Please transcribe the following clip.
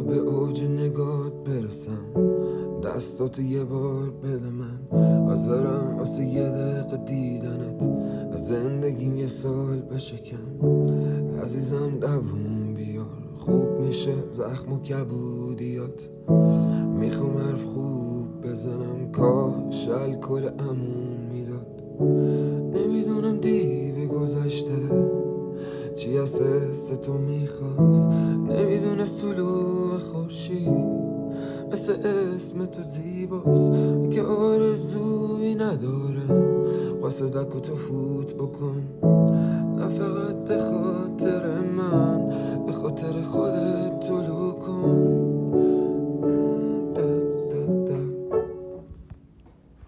به اوج نگات برسم، دستاتو یه بار بده من، حاضرم واسه یه دقیقه دیدنت، از زندگیم یه سال بشکم. عزیزم دووم بیار، خوب میشه زخم و کبودیات. میخوام حرف خوب بزنم، کاش الکل امون میداد. نمیدونم دیو گذشته چی از حس تو میخواست، نمیدونست طلوع خورشید مثل اسم تو زیباست. که آرزویی ندارم قاصدک و تو فوت بکن، نه فقط به خاطر من، به خاطر خودت طلوع کن.